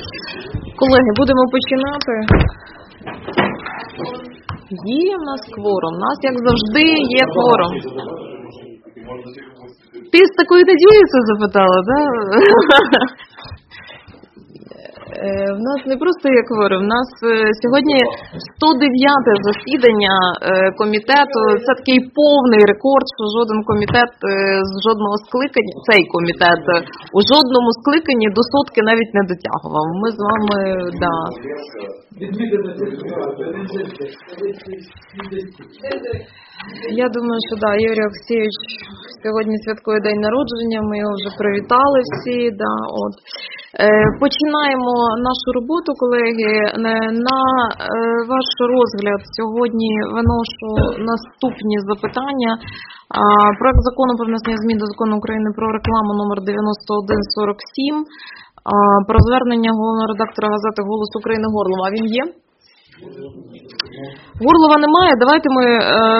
Колеги, будемо починати. Є в нас кворум. У нас, як завжди, є кворум. Ти з такою надією це запитала, так? В нас не просто є кворум, в нас сьогодні 109-те засідання комітету. Це такий повний рекорд, що жоден комітет з жодного скликання, цей комітет у жодному скликанні до сотки навіть не дотягував. Ми з вами, да. Я думаю, що да, Юрій Олексійович сьогодні святкує день народження, ми його вже привітали всі, да, от. Починаємо нашу роботу, колеги. На ваш розгляд сьогодні виношу наступні запитання. Проект закону про внесення змін до Закону України про рекламу номер 9147, про звернення головного редактора газети «Голос України» Горлова. А він є? Горлова немає, давайте ми...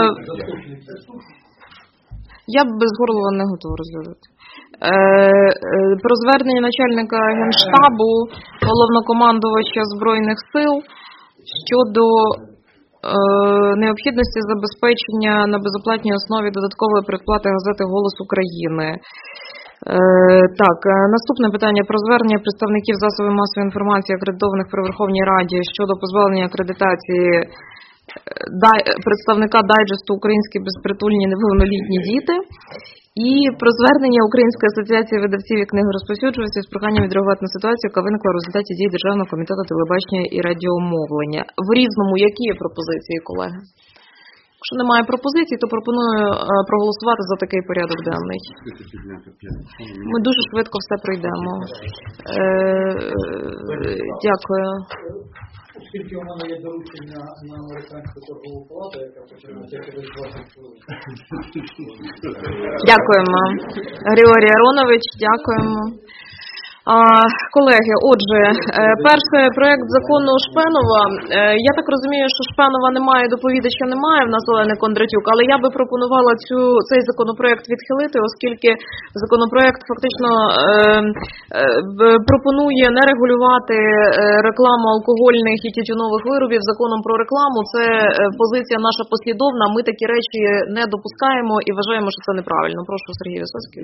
Я б без Горлова не готова розглядати. Про звернення начальника Генштабу, головнокомандувача Збройних сил щодо необхідності забезпечення на безоплатній основі додаткової предплати газети «Голос України». Так, наступне питання про звернення представників засобів масової інформації, акредитованих при Верховній Раді щодо позбавлення акредитації представника дайджесту «Українські безпритульні неповнолітні діти» і про звернення Української асоціації видавців і книгорозповсюджувачів з проханням відреагувати на ситуацію, яка виникла в результаті дій Державного комітету телебачення і радіомовлення. В різному, які є пропозиції, колеги? Якщо немає пропозицій, то пропоную проголосувати за такий порядок денний. Ми дуже швидко все пройдемо. Дякую. Оскільки у мене є доручення на Американську торгову палату, яка починається через 20 хвилин. Дякуємо. Григорій Аронович, дякуємо. Колеги, отже, перший проект закону Шпенова. Я так розумію, що Шпенова немає, доповідача немає, в нас Олени Кондратюк, але я би пропонувала цей законопроект відхилити, оскільки законопроект фактично пропонує не регулювати рекламу алкогольних і тютюнових виробів законом про рекламу. Це позиція наша послідовна, ми такі речі не допускаємо і вважаємо, що це неправильно. Прошу, Сергій Висоцький.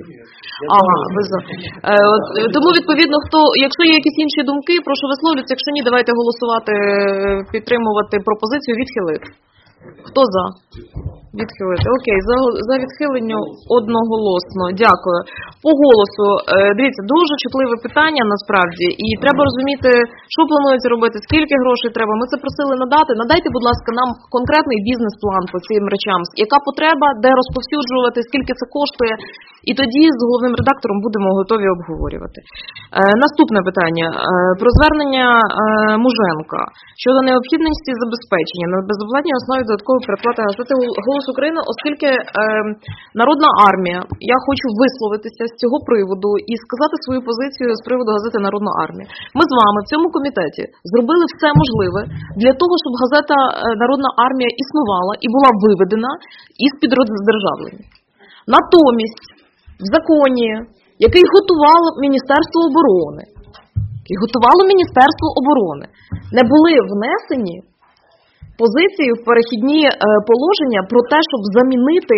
Тому відповідно, якщо є якісь інші думки, прошу висловлюватися, якщо ні, давайте голосувати, підтримувати пропозицію відхилити. Хто за? Відхилити. Окей, за відхилення одноголосно. Дякую. По голосу. Дивіться, дуже чутливе питання насправді. І треба розуміти, що планується робити, скільки грошей треба. Ми це просили надати. Надайте, будь ласка, нам конкретний бізнес-план по цим речам. Яка потреба, де розповсюджувати, скільки це коштує. І тоді з головним редактором будемо готові обговорювати. Наступне питання. Про звернення Муженка щодо необхідності забезпечення на безоплатній основі додаткової переплати газети «Голос України», оскільки Народна армія, я хочу висловитися з цього приводу і сказати свою позицію з приводу газети «Народна армія». Ми з вами в цьому комітеті зробили все можливе для того, щоб газета «Народна армія» існувала і була виведена із-під роздержавлення. Натомість в законі, який готувало Міністерство оборони, не були внесені позиції в перехідні положення про те, щоб замінити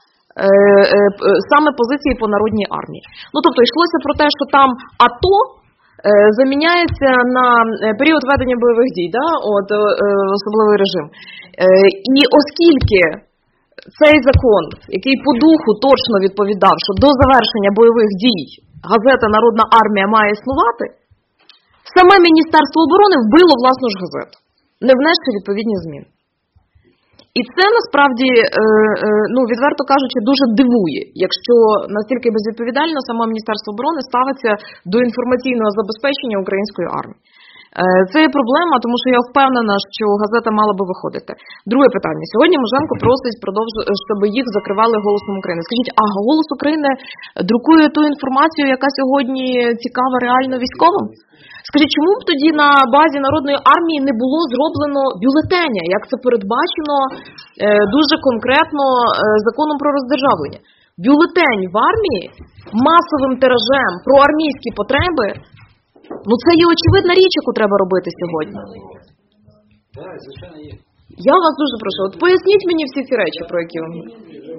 саме позиції по Народній армії. Ну, тобто, йшлося про те, що там АТО заміняється на період ведення бойових дій, да? Особливий режим. І оскільки цей закон, який по духу точно відповідав, що до завершення бойових дій газета «Народна армія» має існувати, саме Міністерство оборони вбило власну ж газету, не внесши відповідні зміни. І це насправді, відверто кажучи, дуже дивує, якщо настільки безвідповідально саме Міністерство оборони ставиться до інформаційного забезпечення української армії. Це є проблема, тому що я впевнена, що газета мала би виходити. Друге питання. Сьогодні Муженко просить, щоб їх закривали «Голосом України». Скажіть, а «Голос України» друкує ту інформацію, яка сьогодні цікава реально військовим? Скажіть, чому б тоді на базі Народної армії не було зроблено бюлетеня, як це передбачено дуже конкретно законом про роздержавлення? Бюлетень в армії масовим тиражем про армійські потреби Ну це є очевидна річ, яку треба робити сьогодні. Так, звичайно, є. Я вас дуже прошу, от поясніть мені всі ці речі, про які ви говорите.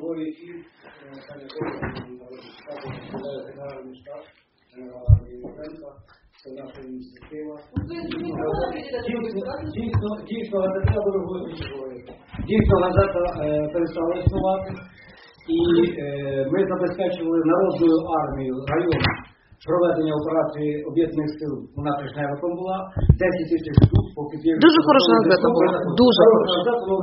Це наша ініціатива. Дійсно, газета, я буду говорити. Дійсно, газета перестала існувати, і ми забезпечували народною армією району проведення операції об'єднаних сил, вона Тришневиком була, 10 тисяч штук, поки ті... Дуже хороша газета була, дуже хороша.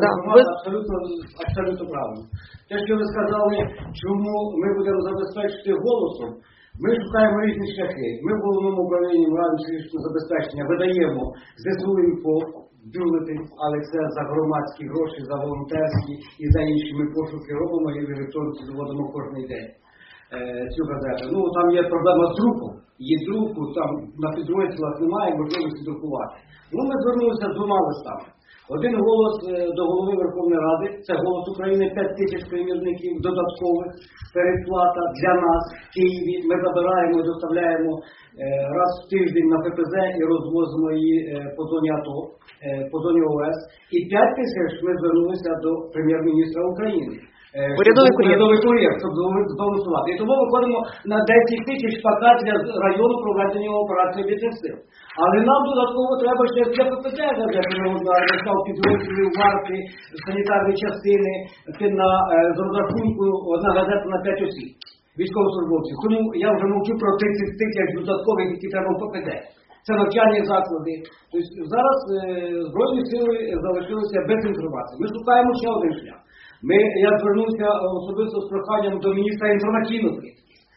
Абсолютно правильно. Те, що ви сказали, чому ми будемо забезпечити голосом, ми шукаємо різні шляхи. Ми в головному управлінні морально-психічного забезпечення видаємо ЗСУ-інфо, бюлетень, але це за громадські гроші, за волонтерські і за інші ми пошуки робимо і в електронці доводимо кожен день цю газету. Ну, там є проблема з друком. Є друку, там на підрозділах немає можливості друкувати. Ну, ми звернулися з двома листами. Один голос до голови Верховної Ради, це «Голос України», 5 тисяч примірників додаткових, передплата для нас в Києві. Ми забираємо і доставляємо раз в тиждень на ППЗ і розвозимо її по зоні АТО, по зоні ОС. І 5 тисяч ми звернулися до прем'єр-міністра України. Урядовий кур'єр, щоб збалансувати. І тому виходимо на 10 тисяч пока для району проведення операції об'єднаних сил. Але нам додатково треба ще для ППЗ, для підрозділів, варти, санітарні частини, з розрахунку одна газета на 5 осіб, військовослужбовців. Тому я вже мовчу про 30 тисяч додаткових, які треба в ППЗ. Це навчальні заклади. Тобто зараз Збройні сили залишилися без інформації. Ми шукаємо ще один шлях. Я звернувся особисто з проханням до міністра інформаційної політики.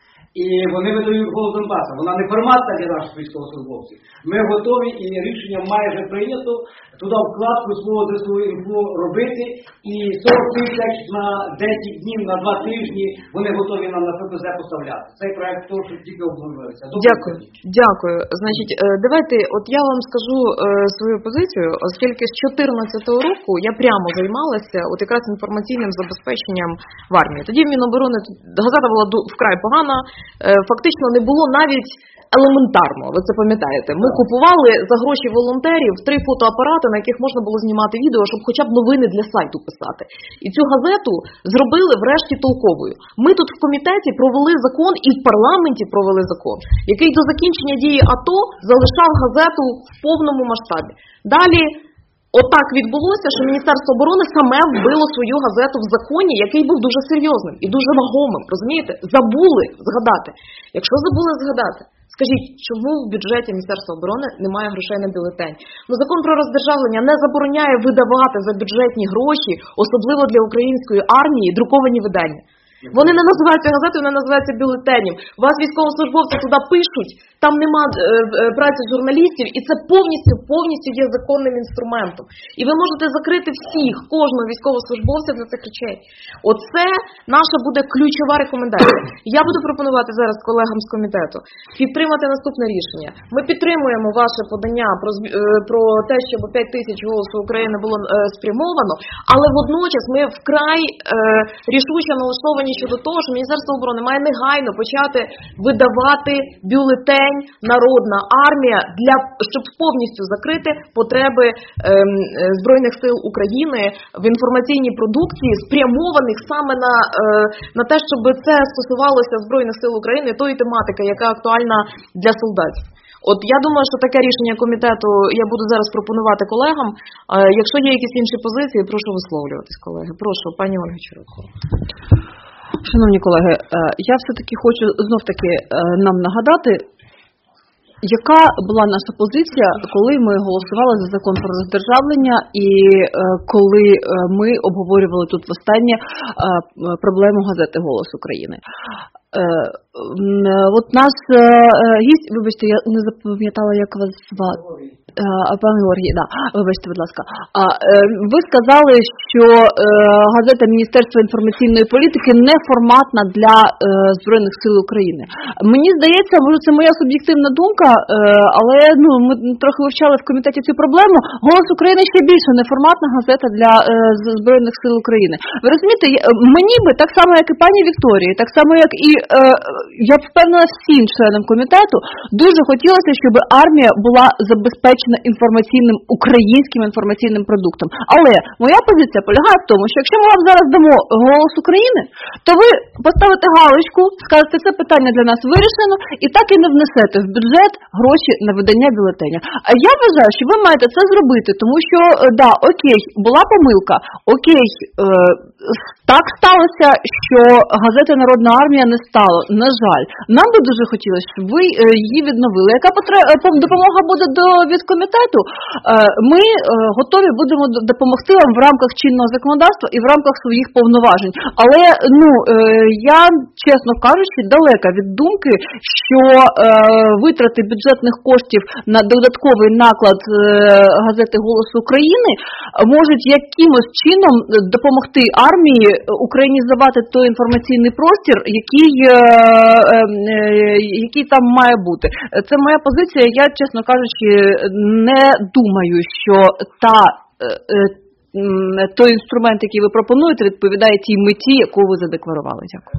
І вони видають «Голос Донбасу». Вона не форматна для наших військовослужбовців. Ми готові і рішення майже прийнято туди вкладку свого ЗСУ-інфо робити. І 40 тисяч на 10 днів, на 2 тижні вони готові нам на ППЗ поставляти. Цей проект того, що тільки обговорюється. Дякую. Дякую. Значить, давайте, от я вам скажу свою позицію, оскільки з 2014 року я прямо займалася от якраз інформаційним забезпеченням в армії. Тоді в Міноборони газета була вкрай погана. Фактично не було навіть елементарно, ви це пам'ятаєте. Ми купували за гроші волонтерів 3 фотоапарати, на яких можна було знімати відео, щоб хоча б новини для сайту писати. І цю газету зробили врешті толковою. Ми тут в комітеті провели закон і в парламенті провели закон, який до закінчення дії АТО залишав газету в повному масштабі. Далі отак відбулося, що Міністерство оборони саме вбило свою газету в законі, який був дуже серйозним і дуже вагомим, розумієте? Забули згадати. Якщо забули згадати, скажіть, чому в бюджеті Міністерства оборони немає грошей на бюлетень? Ну, закон про роздержавлення не забороняє видавати за бюджетні гроші, особливо для української армії, друковані видання. Вони не називаються газетою, вони називаються бюлетенем. Вас військовослужбовці туди пишуть, там нема праці журналістів, і це повністю є законним інструментом. І ви можете закрити всіх, кожного військовослужбовця за цих речей. Оце наша буде ключова рекомендація. Я буду пропонувати зараз колегам з комітету підтримати наступне рішення. Ми підтримуємо ваше подання про те, щоб 5 тисяч «Голосу України» було спрямовано, але водночас ми вкрай рішуче налаштовані щодо того, що Міністерство оборони має негайно почати видавати бюлетень «Народна армія», щоб повністю закрити потреби Збройних сил України в інформаційній продукції, спрямованих саме на те, щоб це стосувалося Збройних сил України, тої тематики, яка актуальна для солдатів. От я думаю, що таке рішення комітету я буду зараз пропонувати колегам. Якщо є якісь інші позиції, прошу висловлюватись, колеги. Прошу, пані Ольга Чуракова. Шановні колеги, я все-таки хочу знов-таки нам нагадати, яка була наша позиція, коли ми голосували за закон про роздержавлення і коли ми обговорювали тут востаннє проблему газети «Голос України». От нас гість, вибачте, я не запам'ятала, як вас звати. Пане Георгій, вибачте, будь ласка. Ви сказали, що газета Міністерства інформаційної політики не форматна для Збройних сил України. Мені здається, може це моя суб'єктивна думка, але ми трохи вивчали в комітеті цю проблему. «Голос України» ще більше неформатна газета для Збройних сил України. Ви розумієте, мені би, так само як і пані Вікторії, так само як і, я впевнена, всім членам комітету, дуже хотілося, щоб армія була забезпечена українським інформаційним продуктом. Але моя позиція полягає в тому, що якщо ми вам зараз дамо «Голос України», то ви поставите галочку, скажете, це питання для нас вирішено, і так і не внесете в бюджет гроші на видання бюлетеня. А я вважаю, що ви маєте це зробити, тому що, окей, була помилка, окей, так сталося, що газета «Народна армія» не стало, на жаль. Нам би дуже хотілося, щоб ви її відновили. Яка допомога буде від комітету? Ми готові будемо допомогти вам в рамках чинного законодавства і в рамках своїх повноважень. Але, я, чесно кажучи, далека від думки, що витрати бюджетних коштів на додатковий наклад газети «Голос України» можуть якимось чином допомогти армії українізувати той інформаційний простір, який там має бути. Це моя позиція. Я, чесно кажучи, не думаю, що той інструмент, який ви пропонуєте, відповідає тій меті, яку ви задекларували. Дякую.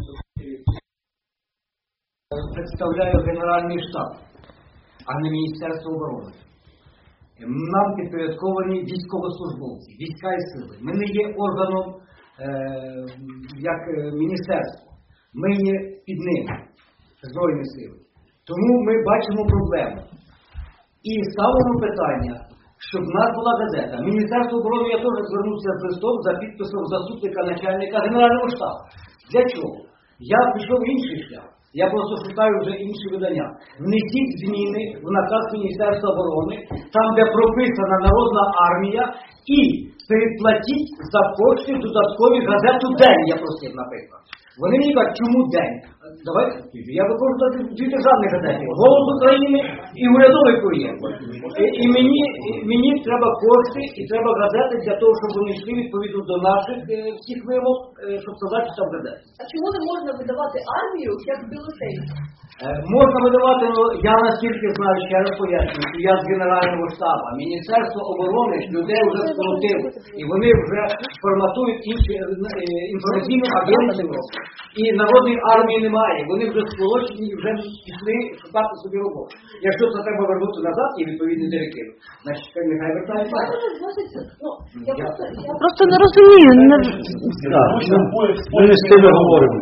Представляю Генеральний штаб, а не Міністерство оборони. Нам підпорядковані військовослужбовці, війська і сили. Ми не є органом як міністерство. Ми є під ними, Збройні сили. Тому ми бачимо проблему. І ставимо питання, щоб в нас була газета. Міністерство оборони я теж звернувся з листом за підписом заступника начальника Генерального штабу. Для чого? Я пішов в інший шлях. Я просто шукаю вже інші видання. Внесіть зміни в наказ Міністерства оборони, там, де прописана Народна армія, і передплатіть за кошти додаткові газету «День», я просив, наприклад. Вони мені кажуть, чому «День»? Давайте, я виходжу на дві державні газети. «Голос України» і «Урядовий кур'єр». І мені треба кошти, і треба газети для того, щоб вони йшли відповідно до наших всіх вимог, щоб сказати, що там газети. А чому не можна видавати армію як бюлетень? Можна видавати, я наскільки знаю, ще раз пояснюю, що я з Генерального штабу. Міністерство оборони людей вже скоротило. І вони вже форматують інші інформаційну агенцію. І народної армії немає. Вони вже сколочені і вже пішли шукати собі роботу. Якщо це треба вернути назад і відповідні директиви, значить нехай вертається. Я просто не розумію. Ми з тими говоримо.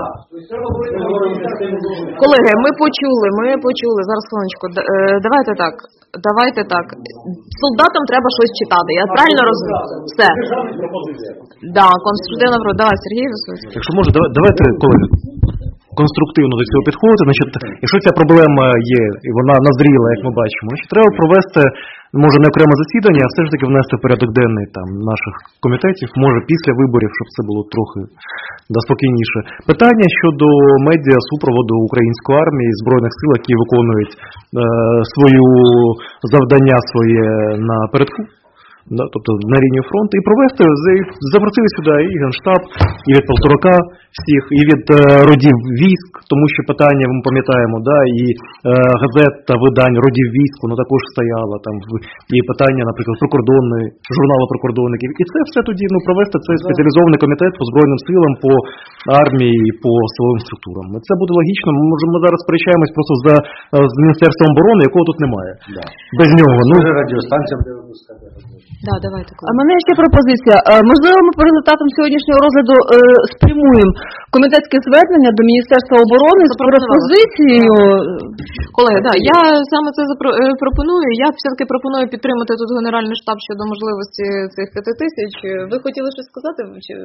Колеги, ми почули. Зараз, хвилиночку. Давайте так. Солдатам треба щось читати. Я правильно розумію? Все. Конструктивно. Давай, Сергій Васильович. Якщо може, давайте, колеги, конструктивно до цього підходити. Значить, якщо ця проблема є, і вона назріла, як ми бачимо, значить, треба провести, може, не окреме засідання, а все ж таки внести в порядок денний там наших комітетів, може, після виборів, щоб це було трохи спокійніше. Питання щодо медіа супроводу української армії, Збройних сил, які виконують свою завдання своє на передку, тобто на лінію фронту, і провести, запросили сюди і Генштаб, і від полторака всіх, і від родів військ, тому що питання, ми пам'ятаємо, і газет та видань родів військ, воно також стояло, там, і питання, наприклад, журналу прикордонників. І це все тоді провести цей спеціалізований комітет по Збройним силам, по армії, по силовим структурам. Це буде логічно, ми зараз сперечаємось просто з Міністерством оборони, якого тут немає. Без нього. Радіостанція буде випускати. Давайте. А мене ще пропозиція. Можливо, ми по результатам сьогоднішнього розгляду спрямуємо комітетське звернення до Міністерства оборони з пропозицією. Колеги, я саме це пропоную. Я все-таки пропоную підтримати тут Генеральний штаб щодо можливості цих 5 тисяч. Ви хотіли щось сказати?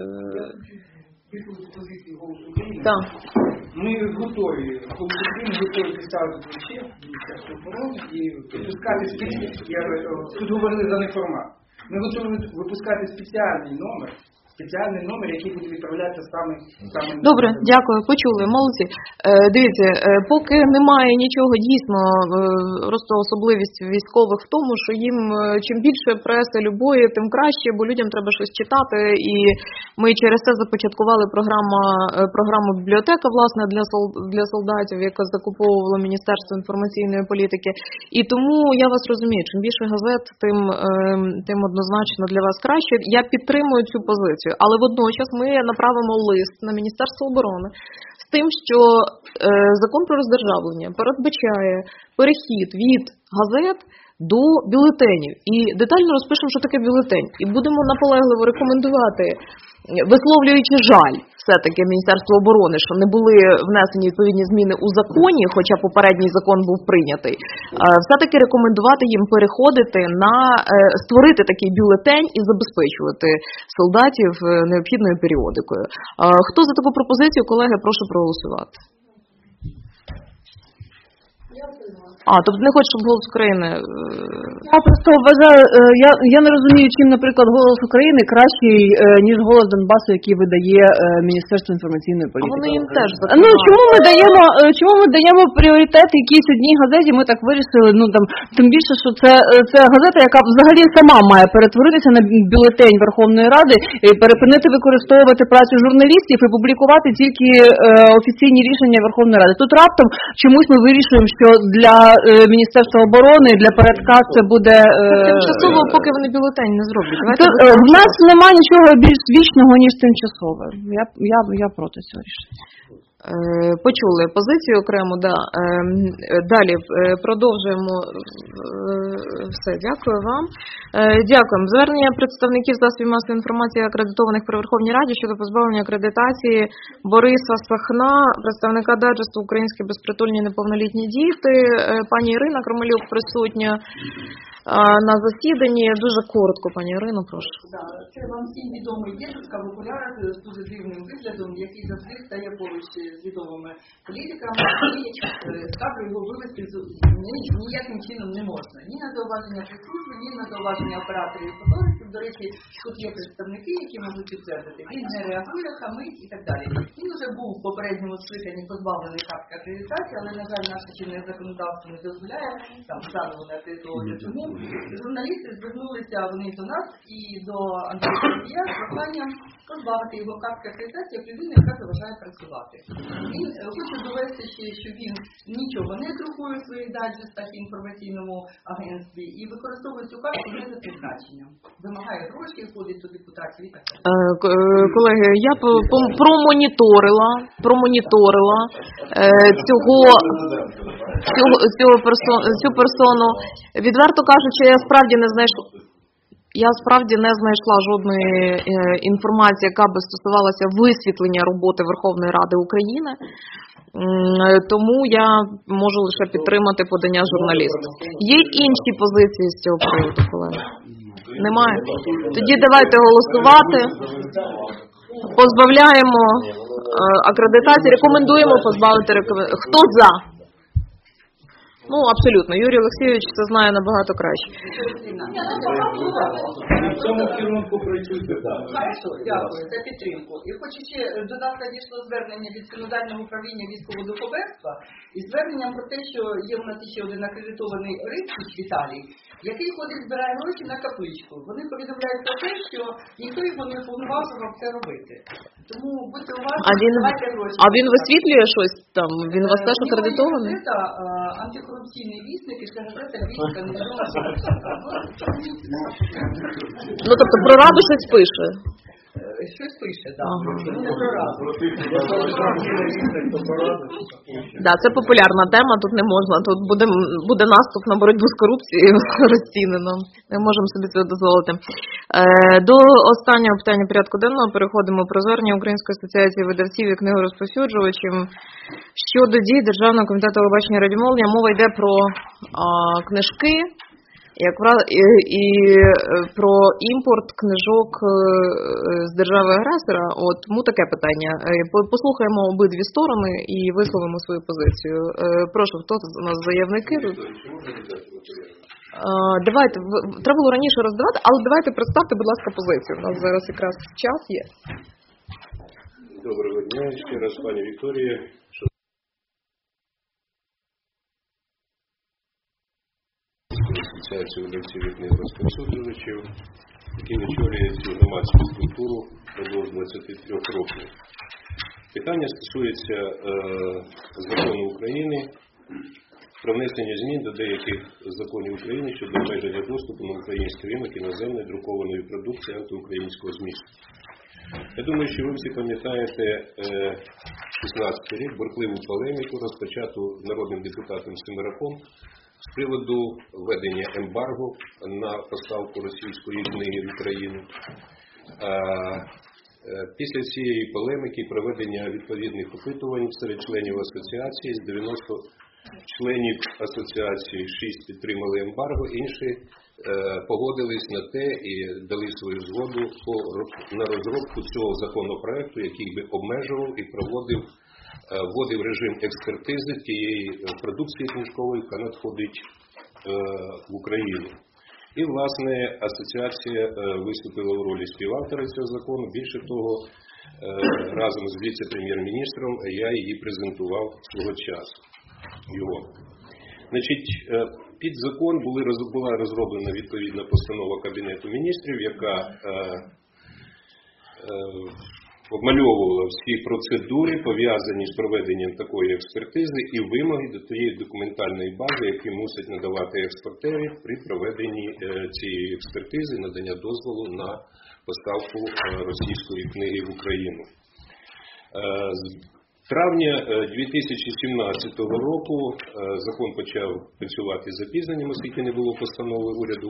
Позиції «Голосу України». Так. Ми готові, готові представити плече Міністерство оборони і випускати тут говорили за неформат. Ми готові випускати спеціальний номер спеціальний номер, який буде відправлятися саме. Добре, дякую, почули, молодці. Дивіться, поки немає нічого дійсно, просто особливість військових в тому, що їм чим більше преси любої, тим краще, бо людям треба щось читати, і ми через це започаткували програму бібліотека, власне, для солдатів, яка закуповувала Міністерство інформаційної політики. І тому я вас розумію, чим більше газет, тим однозначно для вас краще. Я підтримую цю позицію, але водночас ми направимо лист на Міністерство оборони з тим, що закон про роздержавлення передбачає перехід від газет до бюлетенів. І детально розпишемо, що таке бюлетень. І будемо наполегливо рекомендувати, висловлюючи жаль все-таки Міністерству оборони, що не були внесені відповідні зміни у законі, хоча попередній закон був прийнятий, все-таки рекомендувати їм переходити на створити такий бюлетень і забезпечувати солдатів необхідною періодикою. Хто за таку пропозицію, колеги, прошу проголосувати. Тобто не хочеш, щоб «Голос України»? Я просто вважаю, я не розумію, чим, наприклад, «Голос України» кращий, ніж «Голос Донбасу», який видає Міністерство інформаційної політики. Вони їм теж чому ми даємо пріоритет якійсь одній газеті, ми так вирішили, тим більше, що це газета, яка взагалі сама має перетворитися на бюлетень Верховної Ради, і перепинити використовувати працю журналістів і публікувати тільки офіційні рішення Верховної Ради. Тут раптом чомусь ми вирішуємо, що для Міністерства оборони, для передка це буде... Тимчасово, поки вони бюлетень не зроблять. В нас немає нічого більш вічного, ніж тимчасове. Я проти цього рішення. Почули позицію окремо, да. Далі продовжуємо. Все, дякую вам. Дякуємо. Звернення представників засобів масової інформації, акредитованих при Верховній Раді щодо позбавлення акредитації Бориса Сахна, представника Даджесту «Українські безпритульні неповнолітні діти». Пані Ірина Кромелюк присутня на засіданні. Дуже коротко, пані Ірино, прошу. Це вам всім відомий дідуська в окулярах з дуже дивним виглядом, який завжди стає поруч з відомими політиками, і ставлю його вивести ніяким чином не можна. Ні на зауваження прес-служби, ні на зауваження операторів і фотографів. До речі, тут є представники, які можуть підтвердити. Він не реагує, хамить і так далі. Він вже був в попередньому скликанні позбавлений картки акредитації, але, на жаль, наше чинне законодавство не дозволяє там заново на територію. Тому журналісти звернулися вони до нас і до Андрія Парубія з проханням позбавити його картки акредитації як людини, яка заважає працювати. Він хоче довести ще, що він нічого не друкує в своїх даджестах і інформаційному агентстві і використовує цю картку не за призначенням. Вимагає гроші, ходить до депутатів і так далі. Колеги, я промоніторила цю персону. Відверто кажучи, я справді не знайшла жодної інформації, яка би стосувалася висвітлення роботи Верховної Ради України. Тому я можу лише підтримати подання журналістів. Є інші позиції з цього приводу, колеги? Немає? Тоді давайте голосувати. Позбавляємо акредитації, рекомендуємо позбавити акредитації. Хто за? Ну, абсолютно. Юрій Олексійович це знає набагато краще. В цьому керунку працюйте, так. Хорошо, дякую за підтримку. І хочу ще додати, надійшло звернення від Синодального управління військового духовенства і звернення про те, що є у нас ще один акредитований Рицький Віталій, який ходить, збирає гроші на капличку. Вони повідомляють про те, що ніхто його не повноважував це робити. Тому будьте уважні, давайте гроші. А він висвітлює щось там? Він у вас теж акредитований? Це антикорупційний вісник і це газета «Війська невідома». Ну, тобто про Раду щось пише? Щось пише, так. Не про Раду. Да, це популярна тема, тут не можна. Тут буде наступ на боротьбу з корупцією розцінено. Не можемо собі це дозволити. До останнього питання порядку денного переходимо про звернення Української асоціації видавців і книгорозповсюджувачів щодо дій Державного комітету телебачення і радіомовлення. Мова йде про книжки і про імпорт книжок з держави-агресора. Тому таке питання. Послухаємо обидві сторони і висловимо свою позицію. Прошу, хто у нас заявники? Давайте, треба було раніше роздавати, але давайте представте, будь ласка, позицію. У нас зараз якраз час є. Доброго дня, ще раз, пані Вікторія. Асоціацію видавців і книгорозповсюджувачів, який очолює цю громадську структуру впродовж 23 років. Питання стосується закону України про внесення змін до деяких законів України щодо обмеження доступу на український ринок іноземної друкованої продукції антиукраїнського змісту. Я думаю, що ви всі пам'ятаєте 16 рік бурхливу полеміку, розпочату народним депутатом Семераком з приводу введення ембарго на поставку російської книги в Україну. Після цієї полеміки проведення відповідних опитувань серед членів асоціації, з 90 членів асоціації 6 підтримали ембарго, інші погодились на те і дали свою згоду на розробку цього законопроекту, який би обмежував і вводив режим експертизи тієї продукції книжкової, яка надходить в Україну. І, власне, асоціація виступила в ролі співавтора цього закону. Більше того, разом з віце-прем'єр-міністром я її презентував свого часу. Значить, під закон була розроблена відповідна постанова Кабінету міністрів, яка обмальовувала всі процедури, пов'язані з проведенням такої експертизи і вимоги до тієї документальної бази, які мусять надавати експортери при проведенні цієї експертизи, надання дозволу на поставку російської книги в Україну. З травня 2017 року закон почав працювати з запізненням, оскільки не було постанови уряду.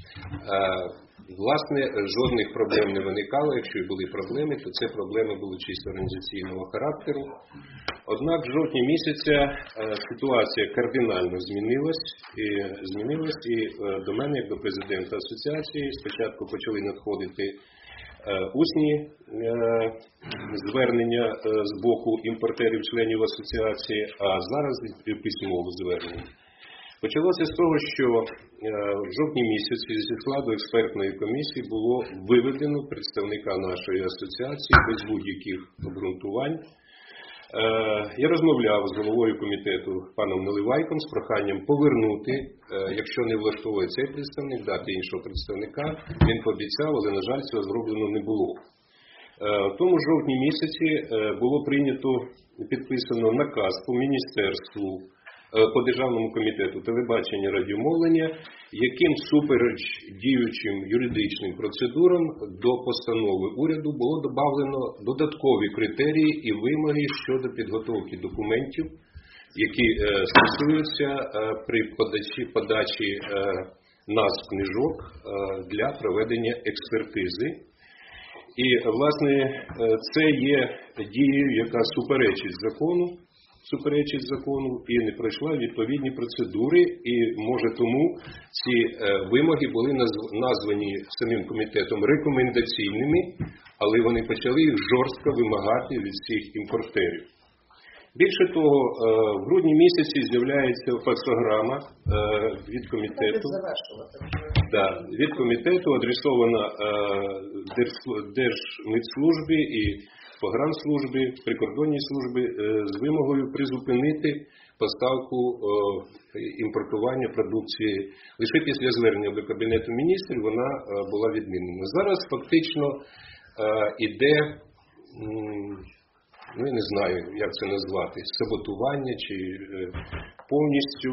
Власне, жодних проблем не виникало. Якщо і були проблеми, то це проблеми були чисто організаційного характеру. Однак в жовтні місяця ситуація кардинально змінилась і до мене, як до президента асоціації, спочатку почали надходити усні звернення з боку імпортерів-членів асоціації, а зараз письмове звернення. Почалося з того, що в жовтні місяці зі складу експертної комісії було виведено представника нашої асоціації без будь-яких обґрунтувань. Я розмовляв з головою комітету паном Наливайком з проханням повернути, якщо не влаштовує цей представник, дати іншого представника. Він пообіцяв, але, на жаль, цього зроблено не було. В тому жовтні місяці було прийнято, підписано наказ по міністерству, по Державному комітету телебачення радіомовлення, яким супереч діючим юридичним процедурам до постанови уряду було додано додаткові критерії і вимоги щодо підготовки документів, які стосуються при подачі назв книжок для проведення експертизи. І, власне, це є дією, яка суперечить закону і не пройшла відповідні процедури, і, може, тому ці вимоги були названі самим комітетом рекомендаційними, але вони почали їх жорстко вимагати від всіх імпортерів. Більше того, в грудні місяці з'являється факсограма від комітету, адресована Держмитслужбі і погранслужбі, прикордонній службі з вимогою призупинити поставку імпортування продукції. Лише після звернення до Кабінету міністрів вона була відмінена. Зараз фактично іде, я не знаю, як це назвати, саботування чи повністю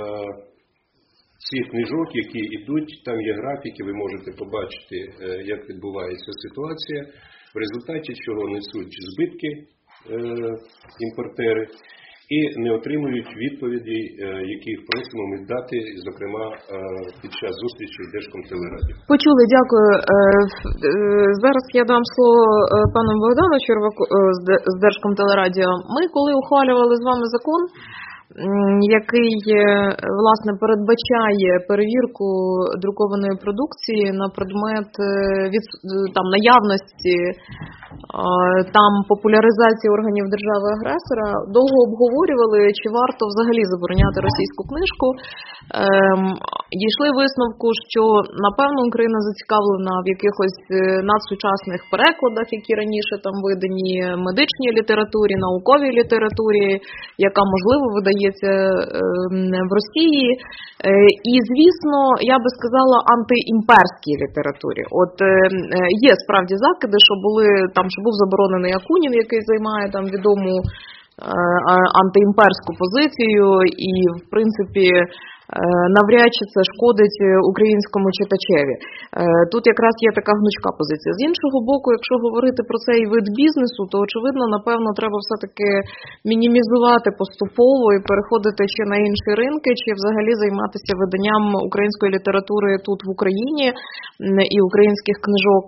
цих книжок, які йдуть, там є графіки, ви можете побачити, як відбувається ситуація, в результаті чого несуть збитки імпортери і не отримують відповідей, яких просимо ми дати, зокрема, під час зустрічі в Держкомтелераді. Почули, дякую. Зараз я дам слово пану Богдану Черваку з Держкомтелерадіо. Ми, коли ухвалювали з вами закон, який, власне, передбачає перевірку друкованої продукції на предмет наявності, популяризації органів держави-агресора, довго обговорювали, чи варто взагалі забороняти російську книжку. дійшли висновку, що, напевно, Україна зацікавлена в якихось надсучасних перекладах, які раніше там видані, медичній літературі, науковій літературі, яка, можливо, видається в Росії. І, звісно, я би сказала, антиімперській літературі. От є справді закиди, що були там, що був заборонений Акунін, який займає там відому антиімперську позицію, і, в принципі, навряд чи це шкодить українському читачеві. Тут якраз є така гнучка позиція. З іншого боку, якщо говорити про цей вид бізнесу, то, очевидно, напевно, треба все-таки мінімізувати поступово і переходити ще на інші ринки, чи взагалі займатися виданням української літератури тут в Україні і українських книжок.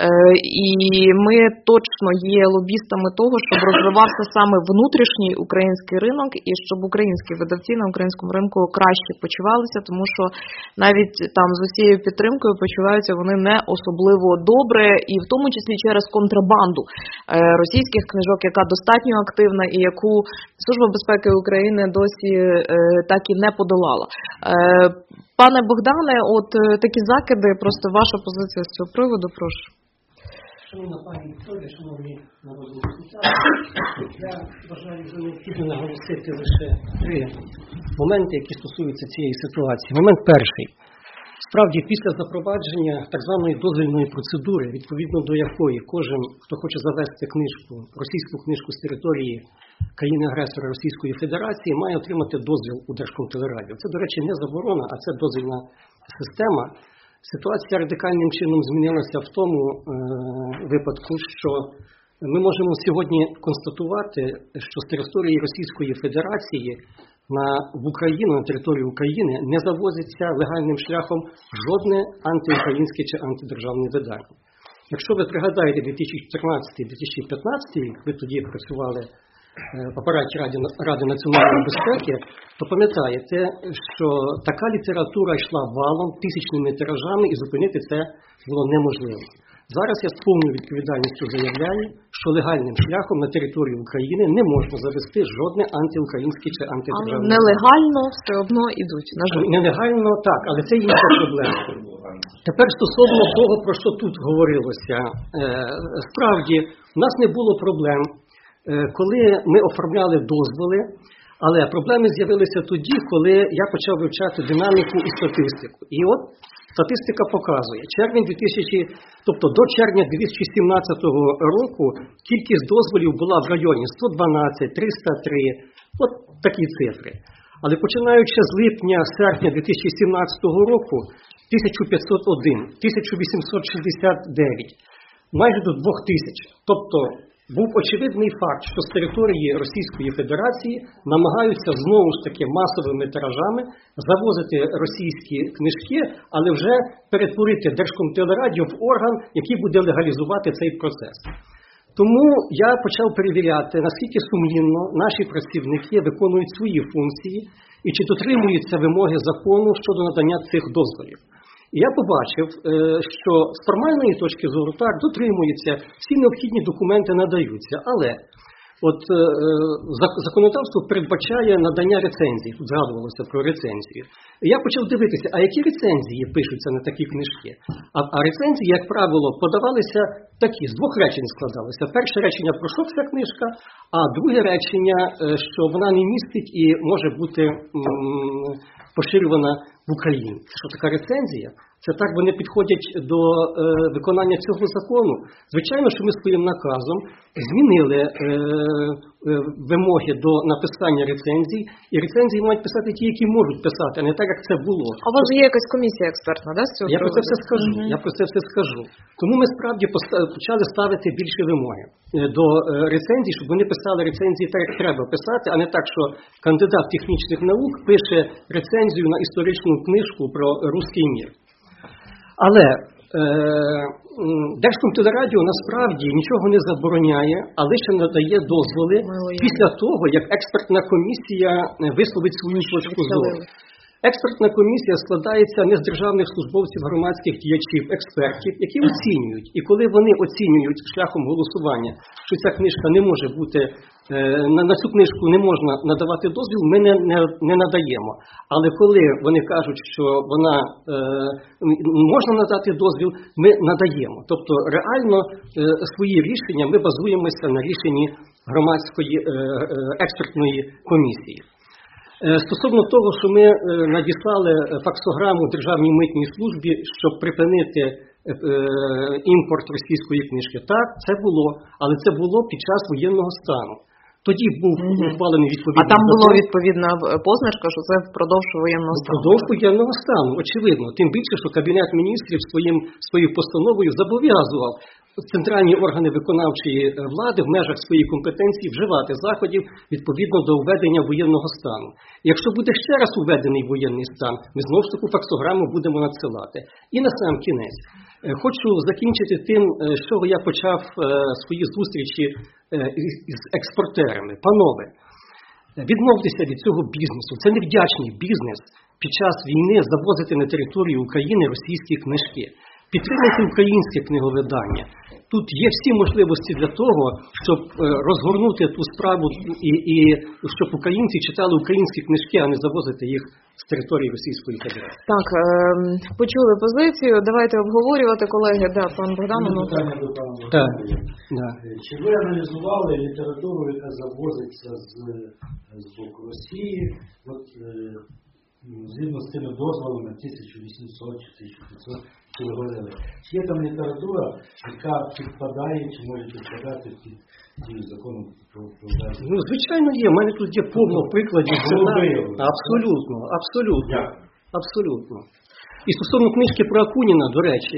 І ми точно є лобістами того, щоб розвивався саме внутрішній український ринок і щоб українські видавці на українському ринку краще почувалися, тому що навіть там з усією підтримкою почуваються вони не особливо добре, і в тому числі через контрабанду російських книжок, яка достатньо активна і яку Служба безпеки України досі так і не подолала. Пане Богдане, от такі закиди, просто ваша позиція з цього приводу, прошу. Шановна пані Вікторія, шановні народні депутати, я вважаю за необхідно наголосити лише 3 моменти, які стосуються цієї ситуації. Момент перший. Справді, після запровадження так званої дозвільної процедури, відповідно до якої кожен, хто хоче завести книжку, російську книжку з території країни-агресора Російської Федерації, має отримати дозвіл у Держкомтелерадіо. Це, до речі, не заборона, а це дозвільна система. Ситуація радикальним чином змінилася в тому випадку, що ми можемо сьогодні констатувати, що з території Російської Федерації в Україну, на територію України, не завозиться легальним шляхом жодне антиукраїнське чи антидержавне видання. Якщо ви пригадаєте 2014-2015 рік, ви тоді працювали в апараті Ради національної безпеки, то пам'ятаєте, що така література йшла валом, тисячними тиражами, і зупинити це було неможливо. Зараз я з повною відповідальністю заявляю, що легальним шляхом на території України не можна завести жодне антиукраїнське чи антидержавне. Але нелегально все одно ідуть, на жаль. Нелегально, так, але це інша проблема. Тепер стосовно того, про що тут говорилося. Справді, у нас не було проблем, коли ми оформляли дозволи, але проблеми з'явилися тоді, коли я почав вивчати динаміку і статистику. І от статистика показує, тобто до червня 2017 року кількість дозволів була в районі 112, 303, от такі цифри. Але починаючи з липня-серпня 2017 року 1501, 1869, майже до 2000. Тобто був очевидний факт, що з території Російської Федерації намагаються знову ж таки масовими тиражами завозити російські книжки, але вже перетворити Держкомтелерадіо в орган, який буде легалізувати цей процес. Тому я почав перевіряти, наскільки сумлінно наші працівники виконують свої функції і чи дотримуються вимоги закону щодо надання цих дозволів. І я побачив, що з формальної точки зору так, дотримуються, всі необхідні документи надаються, але от законодавство передбачає надання рецензій, тут згадувалося про рецензію. І я почав дивитися, а які рецензії пишуться на такі книжки? А рецензії, як правило, подавалися такі, з 2 речень складалися. Перше речення, про що ця книжка, а друге речення, що вона не містить і може бути поширювана в Україні. Що така рецензія? Це так вони підходять до виконання цього закону. Звичайно, що ми своїм наказом змінили вимоги до написання рецензій, і рецензії мають писати ті, які можуть писати, а не так, як це було. А у вас же є якась комісія експертна, да, з цього Я про це все скажу. Я про це все скажу. Тому ми справді почали ставити більше вимоги до рецензій, щоб вони писали рецензії так, як треба писати, а не так, що кандидат технічних наук пише рецензію на історичну книжку про руський мір. Але Держкомтелерадіо насправді нічого не забороняє, а лише надає дозволи після того, як експертна комісія висловить свою точку зору. Експертна комісія складається не з державних службовців, громадських діячів, експертів, які оцінюють. І коли вони оцінюють шляхом голосування, що ця книжка не може бути, на цю книжку не можна надавати дозвіл, ми не надаємо. Але коли вони кажуть, що вона можна надати дозвіл, ми надаємо. Тобто реально свої рішення ми базуємося на рішенні громадської експертної комісії. Стосовно того, що ми надіслали факсограму Державній митній службі, щоб припинити імпорт російської книжки. Так, це було, але це було під час воєнного стану. Тоді був ухвалений відповідний А там було закон. відповідна позначка, що це впродовж воєнного стану. Впродовж воєнного стану, очевидно. Тим більше, що Кабінет міністрів своєю постановою зобов'язував центральні органи виконавчої влади в межах своєї компетенції вживати заходів відповідно до введення воєнного стану. Якщо буде ще раз введений воєнний стан, ми знову ж таку факсограму будемо надсилати. І на сам кінець. Хочу закінчити тим, з чого я почав свої зустрічі з експортерами. Панове, відмовтеся від цього бізнесу. Це невдячний бізнес під час війни завозити на територію України російські книжки. Підтримайте українське книговидання. Тут є всі можливості для того, щоб розгорнути ту справу і щоб українці читали українські книжки, а не завозити їх з території Російської Федерації. Так, почули позицію. Давайте обговорювати, колеги. Да, пан Богдан. Питання до пана Так. Богдана. Чи ви аналізували літературу, яка завозиться з боку Росії? От, згідно з тими дозволами 1800 чи 1500, чи ви говорили. Чи є там література, яка підпадає, чи може підпадати під дію закону про власність? Ну, звичайно, є. У мене тут є повно прикладів. Абсолютно, абсолютно. Абсолютно. І стосовно книжки про Акуніна, до речі,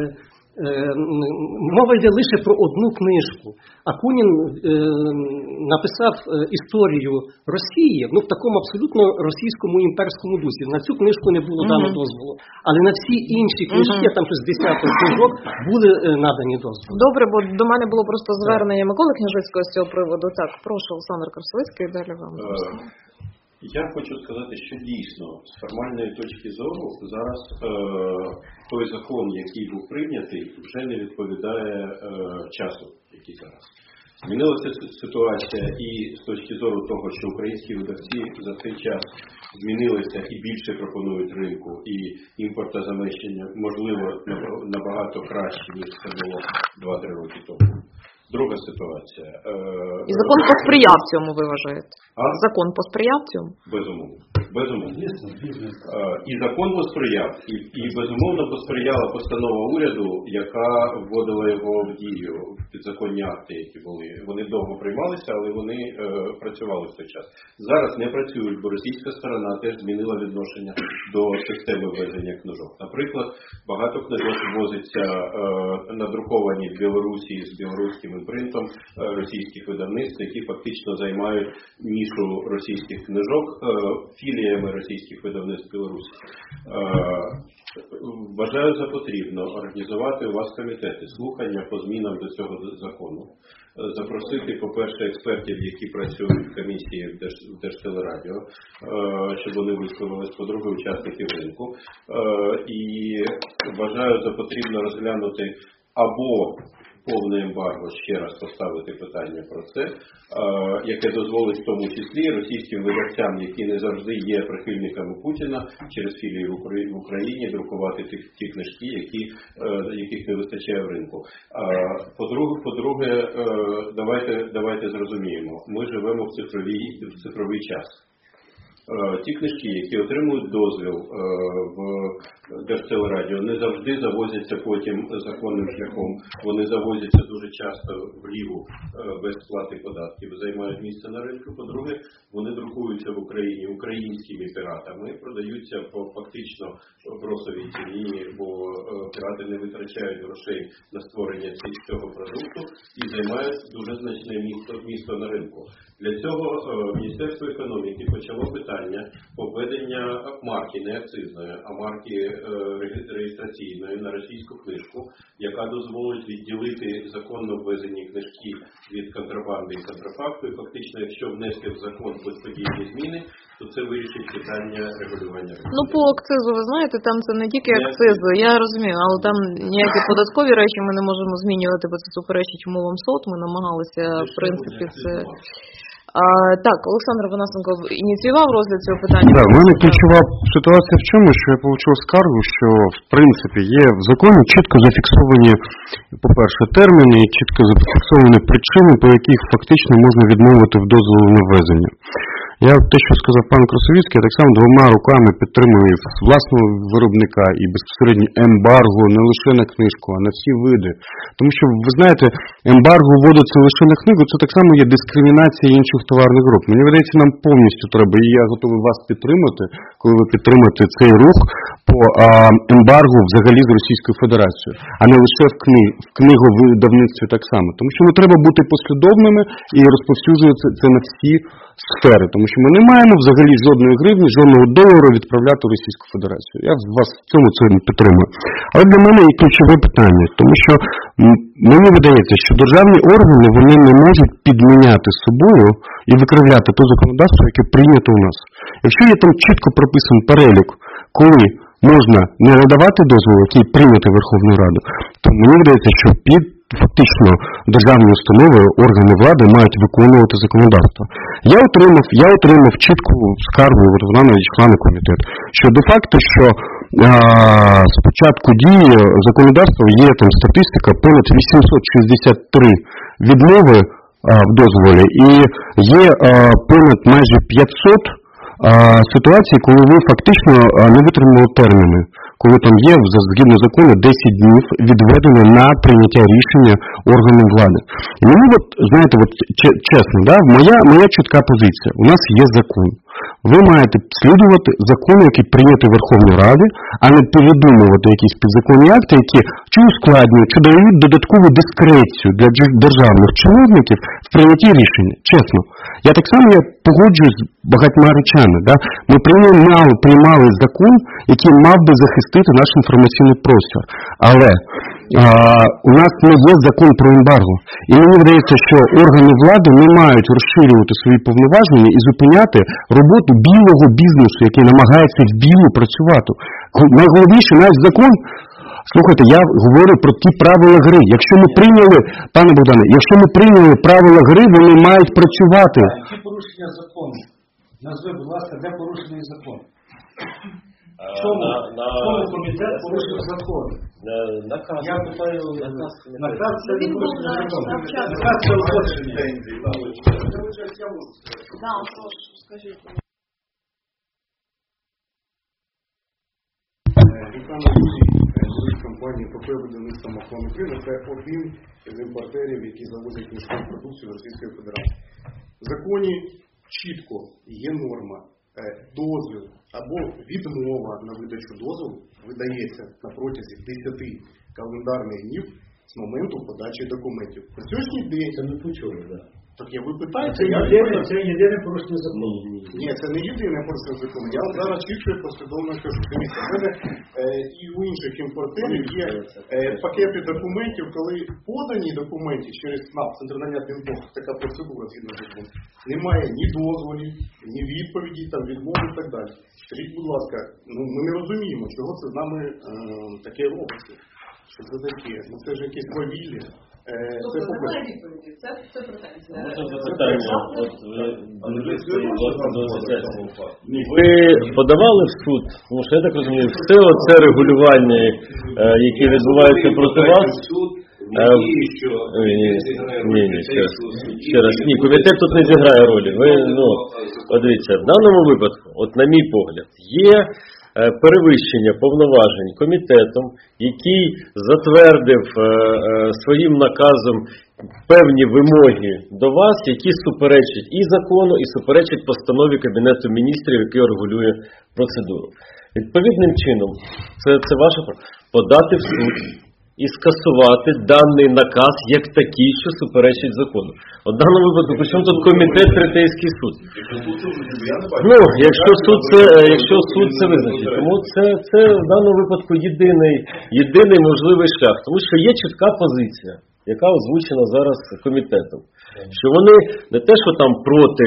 мова йде лише про одну книжку. Акунін написав історію Росії, ну, в такому абсолютно російському імперському дусі. На цю книжку не було дано дозволу. Але на всі інші книжки, там щось 10 книжок, були надані дозволи. Добре, бо до мене було просто звернення Миколи Княжицького з цього приводу. Так, прошу, Олександр Красовицький, далі вам. Я хочу сказати, що дійсно, з формальної точки зору, зараз той закон, який був прийнятий, вже не відповідає часу, який зараз. Змінилася ситуація і з точки зору того, що українські видавці за цей час змінилися і більше пропонують ринку, і імпортозаміщення, можливо, набагато краще, ніж це було 2-3 роки тому. Друга ситуація. І закон посприяв цьому, ви вважаєте? А? Закон посприяв цьому? Безумовно. Безумовно. І закон посприяв. І безумовно посприяла постанова уряду, яка вводила його в дію, підзаконні акти, які були. Вони довго приймалися, але вони працювали в той час. Зараз не працюють, бо російська сторона теж змінила відношення до системи ввезення книжок. Наприклад, багато книжок ввозиться надруковані в Білорусі з білоруським імпринтом російських видавництв, які фактично займають нішу російських книжок філіями російських видавництв Білорусі. Вважаю за потрібно організувати у вас комітети слухання по змінам до цього закону. Запросити, по-перше, експертів, які працюють в комісії в Держтелерадіо, щоб вони висловились, по-друге, учасників ринку. І вважаю за потрібно розглянути або повне ембарго, ще раз поставити питання про це, яке дозволить в тому числі російським видавцям, які не завжди є прихильниками Путіна, через філії в Україні друкувати ті книжки, яких не вистачає в ринку. По-друге, давайте зрозуміємо, ми живемо в цифровий час. Ті книжки, які отримують дозвіл в Держтелерадіо, не завжди завозяться потім законним шляхом. Вони завозяться дуже часто вліву без сплати податків, займають місце на ринку. По-друге, вони друкуються в Україні українськими піратами, продаються по фактично бросовій ціні, бо пірати не витрачають грошей на створення цього продукту і займають дуже значне місто на ринку. Для цього Міністерство економіки почало питання введення марки, не акцизної, а марки реєстраційної на російську книжку, яка дозволить відділити законно ввезені книжки від контрабанди і контрафакту, і фактично, якщо внести в закон подібні зміни, то це вирішить питання регулювання. Ну, по акцизу, ви знаєте, там це не тільки акцизи, я розумію, але там ніякі податкові речі ми не можемо змінювати, бо це суперечить умовам СОТ, ми намагалися, в принципі, це... Так, Олександр Панасенко ініціював розгляд цього питання. Так, в мене ключова ситуація в чому, що я отримав скаргу, що в принципі є в законі чітко зафіксовані, по-перше, терміни і чітко зафіксовані причини, по яких фактично можна відмовити в дозволу на ввезення. Я те, що сказав пан Красовицький, я так само двома руками підтримую власного виробника і безпосередньо ембарго не лише на книжку, а на всі види. Тому що, ви знаєте, ембарго вводиться лише на книгу, це так само є дискримінація інших товарних груп. Мені видається, нам повністю треба, і я готовий вас підтримати, коли ви підтримаєте цей рух по ембарго взагалі з Російською Федерацією, а не лише в книговидавництві так само. Тому що ми треба бути послідовними і розповсюджувати це на всі сфери, тому що ми не маємо взагалі жодної гривні, жодного долару відправляти в Російську Федерацію. Я вас в цьому це підтримую. Але для мене є ключове питання, тому що мені видається, що державні органи, вони не можуть підміняти собою і викривляти те законодавство, яке прийнято у нас. Якщо є там чітко прописаний перелік, коли можна не надавати дозволу, який прийнятий Верховною Радою, то мені видається, що фактично державні установи, органи влади мають виконувати законодавство. Я отримав чітку скаргу, от вона надійшла на комітет, що де-факто, що з початку дії законодавства є там статистика понад 863 відмови в дозволі і є понад майже 500 ситуацій, коли ви фактично не витримали терміни, коли там є, згідно закону, 10 днів відведено на прийняття рішення органів влади. І мені, знаєте, чесно, да, моя чітка позиція. У нас є закон. Ви маєте слідувати закону, який прийнятий Верховній Раді, а не повідомувати якісь підзаконні акти, які чи ускладнюють, чи дають додаткову дискрецію для державних чиновників в прийнятті рішення. Чесно. Я так само погоджуюсь з багатьма речами. Да? Ми приймали закон, який мав би захистити наш інформаційний простір. Але у нас не є закон про ембарго. І мені здається, що органи влади не мають розширювати свої повноваження і зупиняти роботу білого бізнесу, який намагається в білу працювати. Найголовніше, наш закон, слухайте, я говорю про ті правила гри. Якщо ми прийняли, пане Богдане, якщо ми прийняли правила гри, вони мають працювати. Які порушення закону? Назви, будь ласка, де порушений закон? Чому комітет порушив закон? Я питаю, наказ це не порушення закону. Наказ це узгодження. Компанії ПП «Видавництво Махон України» – це один із імпортерів, які завозять міську продукцію з Російської Федерації. В законі чітко є норма, дозвіл або відмова на видачу дозволу видається на протязі 10 календарних днів з моменту подачі документів. На сьогоднішній день... Це не почули, так? Так я ви питаєте, це єдине порушення закону. Ні, це не єдине порушення закону. Я вам зараз чітко і послідовно кажу. Дивіться, в мене і у інших імпортерів є пакети документів, коли подані документи через СНАП, Центр надання адмінпослуг, така процедура згідно закону, немає ні дозволів, ні відповіді, там відмови і так далі. Скажіть, будь ласка, ми не розуміємо, чого це з нами таке робиться. Що це таке? Ну це ж якесь повілля. Тобто немає відповіді, це претензія. Ви подавали в суд, тому що я так розумію, все це регулювання, яке відбувається проти вас, ще раз, ні, комітет тут не зіграє ролі. Ви, дивіться, в даному випадку, от на мій погляд, є перевищення повноважень комітетом, який затвердив своїм наказом певні вимоги до вас, які суперечать і закону, і суперечать постанові Кабінету міністрів, який регулює процедуру. Відповідним чином, це ваше право, подати в суд і скасувати даний наказ як такий, що суперечить закону. От в даному випадку, причому тут комітет, третейський суд. Якщо суд це визначить. Тому це в даному випадку єдиний можливий шлях. Тому що є чітка позиція яка озвучена зараз комітетом. Що вони не те, що там проти,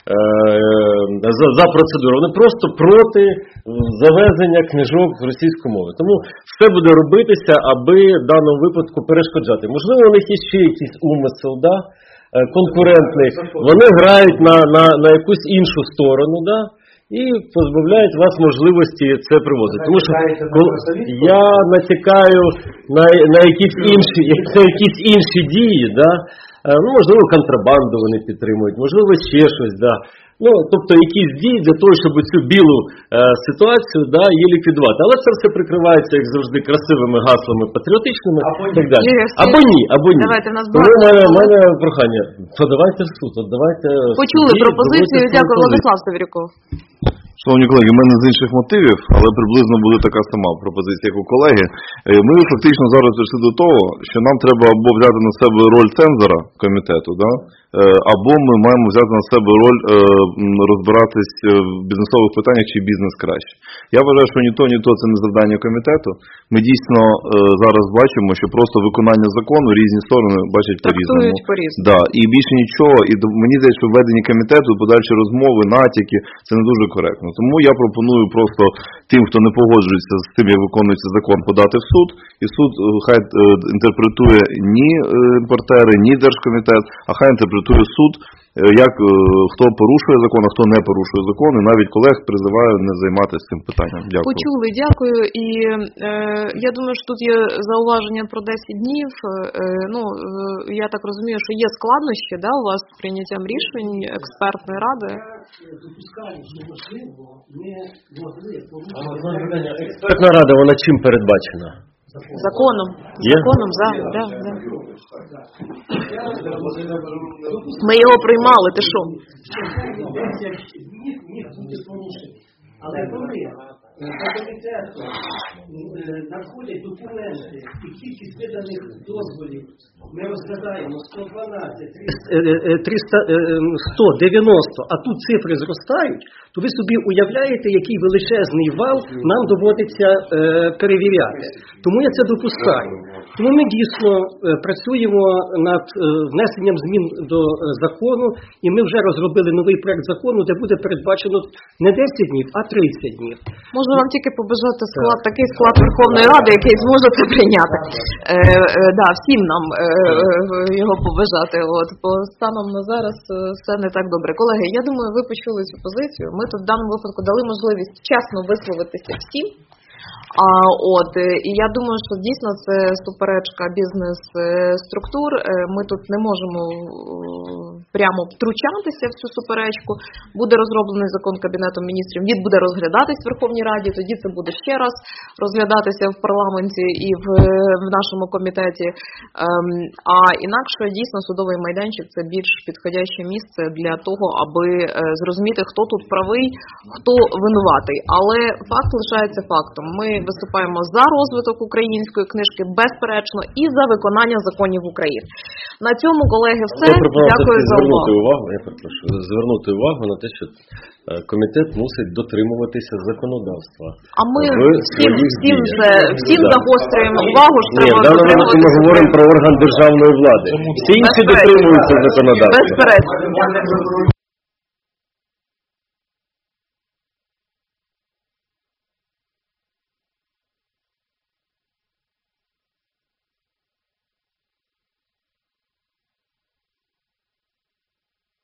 за процедуру, вони просто проти завезення книжок з російської мови. Тому все буде робитися, аби в даному випадку перешкоджати. Можливо, у них є ще якийсь умисел, да? Конкурентний. Вони грають на якусь іншу сторону, да? І позбавляють вас можливості це привозити. Тому що я натякаю на якісь інші дії, да? Ну, можливо, контрабанду вони підтримують, можливо, ще щось, да. Ну, тобто якісь дії для того, щоб цю білу ситуацію, да, її ліквідувати. Але це все прикривається, як завжди, красивими гаслами патріотичними і так далі. Або ні. Давайте, в нас тому в мене прохання, подавайте в суд, давайте... Почули пропозицію, дякую, Владислав Севрюков. Шановні колеги, в мене з інших мотивів, але приблизно буде така сама пропозиція, як у колеги. Ми фактично зараз дійшли до того, що нам треба або взяти на себе роль цензора комітету, да? Або ми маємо взяти на себе роль розбиратись в бізнесових питаннях, чи бізнес краще. Я вважаю, що ні то це не завдання комітету. Ми дійсно зараз бачимо, що просто виконання закону різні сторони бачать по-різному. Да, і більше нічого. І мені здається, що введення комітету, подальші розмови, натяки, це не дуже коректно. Тому я пропоную просто тим, хто не погоджується з тим, як виконується закон, подати в суд. І суд хай інтерпретує ні імпортери, ні Держкомітет, а хай інтерпретує суд, як хто порушує закон, а хто не порушує закон. І навіть колег призиваю не займатися цим питанням. Дякую. Почули, дякую. І я думаю, що тут є зауваження про 10 днів. Я так розумію, що є складнощі, да, у вас з прийняттям рішень експертної ради. Експертна рада, вона чим передбачена? Законом. Законом, да. Ми його приймали, ти що? Але коли на комітету надходять документи і кількість виданих дозволів, ми розглядаємо 112, 300, 190, а тут цифри зростають, то ви собі уявляєте, який величезний вал нам доводиться перевіряти. Тому я це допускаю. Тому ми дійсно працюємо над внесенням змін до закону, і ми вже розробили новий проект закону, де буде передбачено не 10 днів, а 30 днів. Можна вам тільки побажати такий склад Верховної Ради, який зможе це прийняти. Всім нам його побажати. По станом на зараз все не так добре. Колеги, я думаю, ви почули цю позицію. Ми тут в даному випадку дали можливість чесно висловитися всім. І я думаю, що дійсно це суперечка бізнес-структур. Ми тут не можемо прямо втручатися в цю суперечку. Буде розроблений закон Кабінетом міністрів, він буде розглядатись в Верховній Раді, тоді це буде ще раз розглядатися в парламенті і в нашому комітеті. А інакше дійсно судовий майданчик – це більш підходяще місце для того, аби зрозуміти, хто тут правий, хто винуватий. Але факт лишається фактом. Ми виступаємо за розвиток української книжки, безперечно, і за виконання законів України. На цьому, колеги, все. Дякую за увагу. Звернути увагу на те, що комітет мусить дотримуватися законодавства. А ми всім загострюємо увагу, що треба дотримуватися. Ми говоримо про орган державної влади. Всі інші дотримуються законодавства. Безперечно.